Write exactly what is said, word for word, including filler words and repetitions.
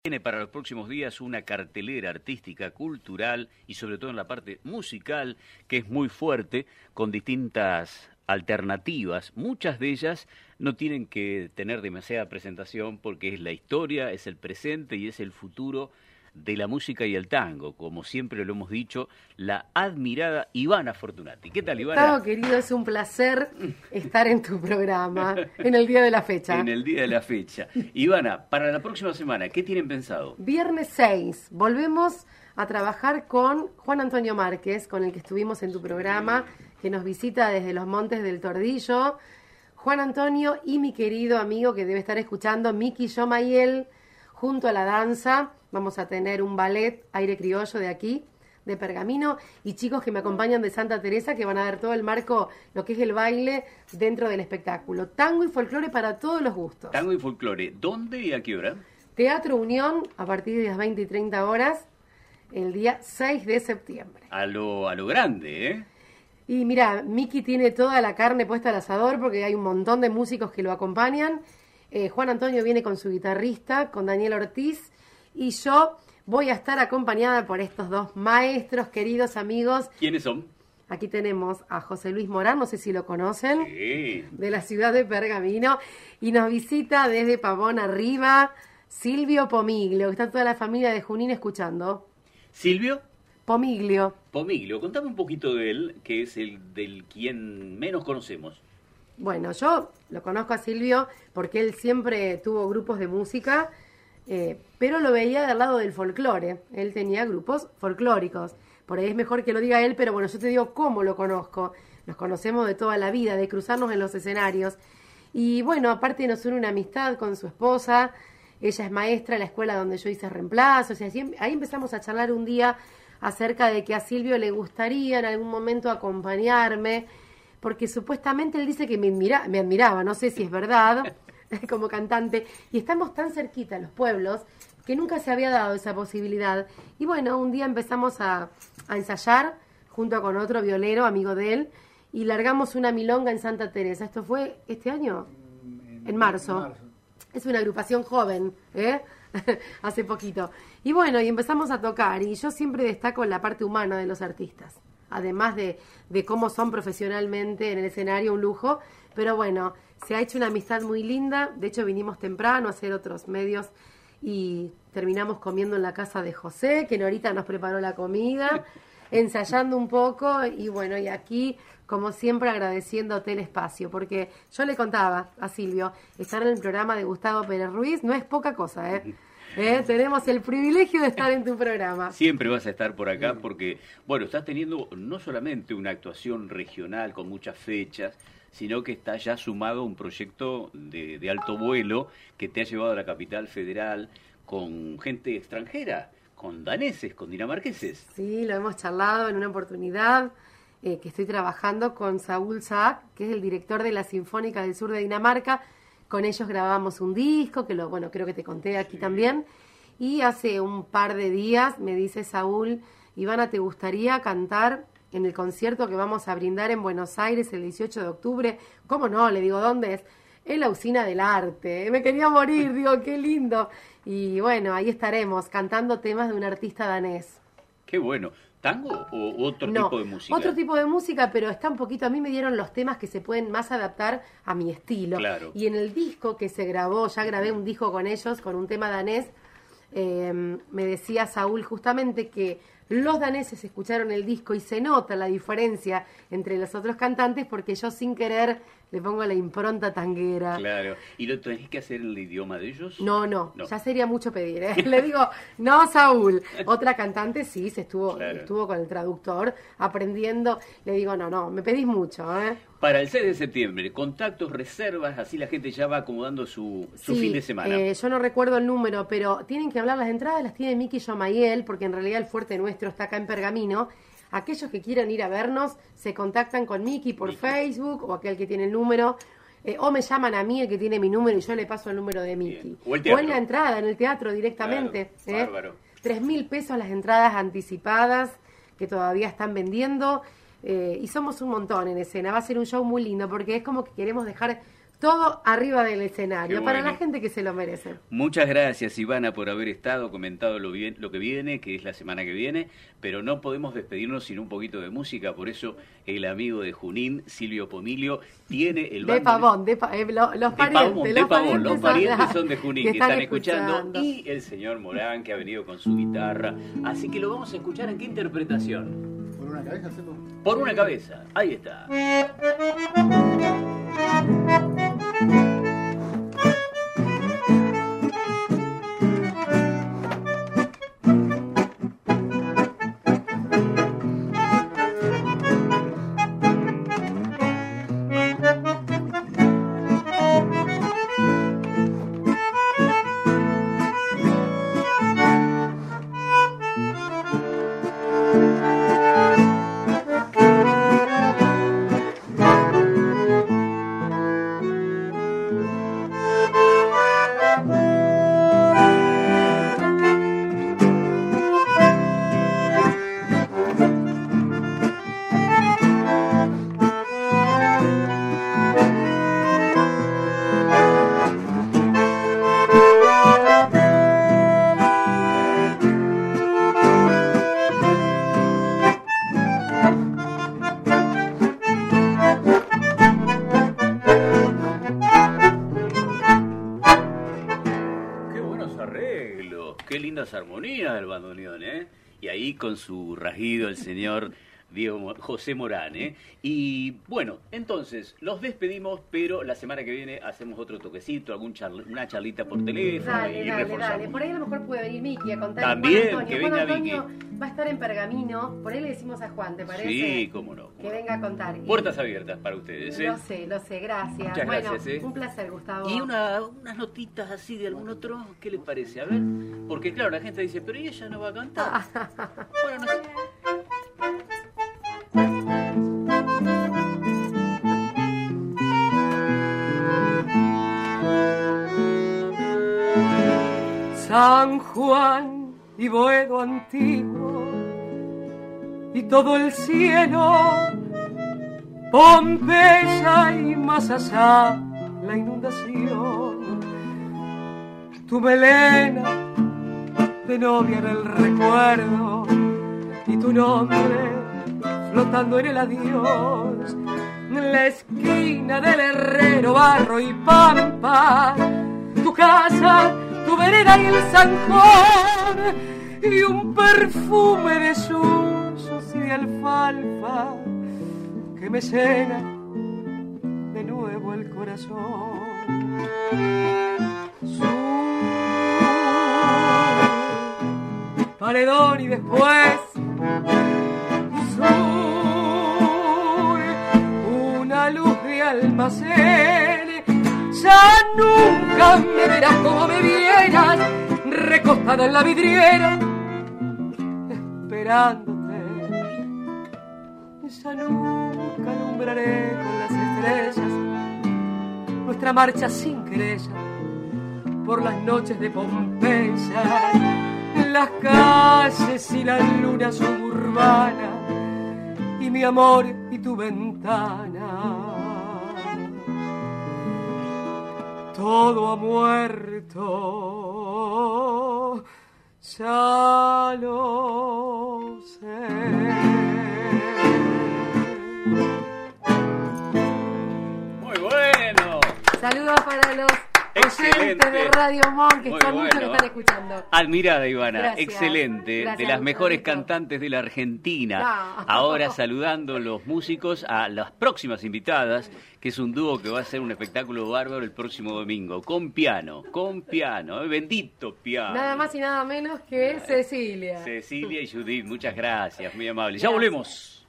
Tiene para los próximos días una cartelera artística, cultural y sobre todo en la parte musical que es muy fuerte, con distintas alternativas. Muchas de ellas no tienen que tener demasiada presentación porque es la historia, es el presente y es el futuro de la música y el tango. Como siempre lo hemos dicho, la admirada Ivana Fortunati. ¿Qué tal, Ivana? Gustavo, querido, es un placer estar en tu programa en el día de la fecha. En el día de la fecha. Ivana, para la próxima semana, ¿qué tienen pensado? Viernes seis, volvemos a trabajar con Juan Antonio Márquez, con el que estuvimos en tu programa, que nos visita desde los Montes del Tordillo. Juan Antonio y mi querido amigo que debe estar escuchando, Miki Yomayel, junto a la danza. Vamos a tener un ballet aire criollo de aquí, de Pergamino, y chicos que me acompañan de Santa Teresa, que van a ver todo el marco, lo que es el baile dentro del espectáculo. Tango y folclore para todos los gustos. Tango y folclore, ¿dónde y a qué hora? Teatro Unión, a partir de las veinte y treinta horas, el día seis de septiembre. A lo, a lo grande, ¿eh? Y mira, Miki tiene toda la carne puesta al asador porque hay un montón de músicos que lo acompañan. Eh, Juan Antonio viene con su guitarrista, con Daniel Ortiz, y yo voy a estar acompañada por estos dos maestros, queridos amigos. ¿Quiénes son? Aquí tenemos a José Luis Morán, no sé si lo conocen, Sí. de la ciudad de Pergamino, y nos visita desde Pavón arriba Silvio Pomiglio, que está toda la familia de Junín escuchando. ¿Silvio? Pomiglio. Pomiglio, contame un poquito de él, que es el del quien menos conocemos. Bueno, yo lo conozco a Silvio porque él siempre tuvo grupos de música, eh, pero lo veía del lado del folclore. Él tenía grupos folclóricos. Por ahí es mejor que lo diga él, pero bueno, yo te digo cómo lo conozco. Nos conocemos de toda la vida, de cruzarnos en los escenarios. Y bueno, aparte nos une una amistad con su esposa. Ella es maestra en la escuela donde yo hice reemplazo. O sea, así, ahí empezamos a charlar un día acerca de que a Silvio le gustaría en algún momento acompañarme, porque supuestamente él dice que me, admira, me admiraba, no sé si es verdad, como cantante, y estamos tan cerquita, los pueblos, que nunca se había dado esa posibilidad. Y bueno, un día empezamos a, a ensayar, junto con otro violero, amigo de él, y largamos una milonga en Santa Teresa. ¿Esto fue este año? En, en marzo. En marzo. Es una agrupación joven, ¿eh? Hace poquito. Y bueno, y empezamos a tocar, y yo siempre destaco la parte humana de los artistas. Además de, de cómo son profesionalmente en el escenario, un lujo. Pero bueno, se ha hecho una amistad muy linda. De hecho, vinimos temprano a hacer otros medios y terminamos comiendo en la casa de José, que Norita nos preparó la comida, ensayando un poco. Y bueno, y aquí, como siempre, agradeciéndote el espacio. Porque yo le contaba a Silvio, estar en el programa de Gustavo Pérez Ruiz no es poca cosa, ¿eh? ¿Eh? Tenemos el privilegio de estar en tu programa. Siempre vas a estar por acá porque, bueno, estás teniendo no solamente una actuación regional con muchas fechas, sino que está ya sumado a un proyecto de, de alto vuelo que te ha llevado a la capital federal con gente extranjera, con daneses, con dinamarqueses. Sí, lo hemos charlado en una oportunidad eh, que estoy trabajando con Saúl Saak, que es el director de la Sinfónica del Sur de Dinamarca. Con ellos grabamos un disco, que lo, bueno, creo que te conté aquí sí. también. Y hace un par de días me dice Saúl, Ivana, ¿te gustaría cantar en el concierto que vamos a brindar en Buenos Aires el dieciocho de octubre? ¿Cómo no? Le digo, ¿dónde es? En la Usina del Arte. Me quería morir, digo, qué lindo. Y bueno, ahí estaremos cantando temas de un artista danés. Qué bueno. ¿Tango o otro no, tipo de música? Otro tipo de música, pero está un poquito... A mí me dieron los temas que se pueden más adaptar a mi estilo. Claro. Y en el disco que se grabó, ya grabé un disco con ellos, con un tema danés, eh, me decía Saúl justamente que los daneses escucharon el disco y se nota la diferencia entre los otros cantantes porque yo sin querer le pongo la impronta tanguera. Claro. ¿Y lo tenés que hacer en el idioma de ellos? No, no, no. Ya sería mucho pedir, ¿eh? Le digo, no, Saúl. Otra cantante sí, se estuvo, claro. estuvo con el traductor aprendiendo. Le digo, no, no, me pedís mucho, ¿eh? Para el seis de septiembre, contactos, reservas, así la gente ya va acomodando su, su sí, fin de semana. Eh, yo no recuerdo el número, pero tienen que hablar las entradas, las tiene Miki Yomayel, porque en realidad el fuerte nuestro está acá en Pergamino. Aquellos que quieran ir a vernos se contactan con Miki por Miki. Facebook o aquel que tiene el número, eh, o me llaman a mí el que tiene mi número y yo le paso el número de Miki. O, o en la entrada, en el teatro directamente. Claro, ¿eh? Bárbaro. Tres mil pesos las entradas anticipadas que todavía están vendiendo. Eh, y somos un montón en escena. Va a ser un show muy lindo porque es como que queremos dejar todo arriba del escenario, Qué para bueno. la gente que se lo merece. Muchas gracias, Ivana, por haber estado, comentado lo, bien, lo que viene, que es la semana que viene, pero no podemos despedirnos sin un poquito de música, por eso el amigo de Junín, Silvio Pomilio, tiene el De bando- Pavón, de, pa- eh, lo- los de parientes, Pavón, los de Pavón, parientes los parientes son, son de Junín, que que están escuchando, y el señor Morán, que ha venido con su guitarra, así que lo vamos a escuchar. ¿En qué interpretación? ¿Por una cabeza, Seco? Por una cabeza, ahí está. Qué lindas armonías del bandoneón, ¿eh? Y ahí con su rajido el señor Diego Mo- José Morán, ¿eh? Y bueno, entonces, los despedimos, pero la semana que viene hacemos otro toquecito, algún charl- una charlita por teléfono Dale, y dale, reforzamos. dale. Por ahí a lo mejor puede venir Miki a contar. También, Juan Antonio. que Juan venga Antonio va a estar en Pergamino. Por ahí le decimos a Juan, ¿te parece? Sí, cómo no. cómo Que no. venga a contar. Y- Puertas abiertas para ustedes, ¿eh? Lo sé, lo sé, gracias. Muchas bueno, gracias, ¿eh? un placer, Gustavo. Y una, unas notitas así de algún otro, ¿qué les parece? A ver, porque claro, la gente dice, pero ¿y ella no va a cantar? Bueno, no sé. San Juan y Boedo antiguo y todo el cielo, Pompeya y más allá la inundación. Tu melena de novia en el recuerdo y tu nombre flotando en el adiós. En la esquina del Herrero, barro y pampa, tu casa, tu vereda y el zanjón, y un perfume de susos y de alfalfa que me llena de nuevo el corazón. Sur, paredón y después sur, una luz de almacén. Ya nunca me verás como me vieras, recostada en la vidriera, esperándote. Ya nunca alumbraré con las estrellas nuestra marcha sin querella por las noches de Pompeya, las calles y la luna suburbana, y mi amor y tu ventana. Todo ha muerto, ya lo sé. Muy bueno. Saludos para los Excelente. oyentes de Radio Monk, que Muy son muchos que bueno. están escuchando. Admirada, Ivana, Gracias. excelente, Gracias, de las mejores Gustavo. cantantes de la Argentina. No. Ahora saludando los músicos a las próximas invitadas, que es un dúo que va a ser un espectáculo bárbaro el próximo domingo, con piano, con piano, ¿eh? Bendito piano. Nada más y nada menos que Cecilia. Cecilia y Judith, muchas gracias, muy amables. Ya Gracias. volvemos.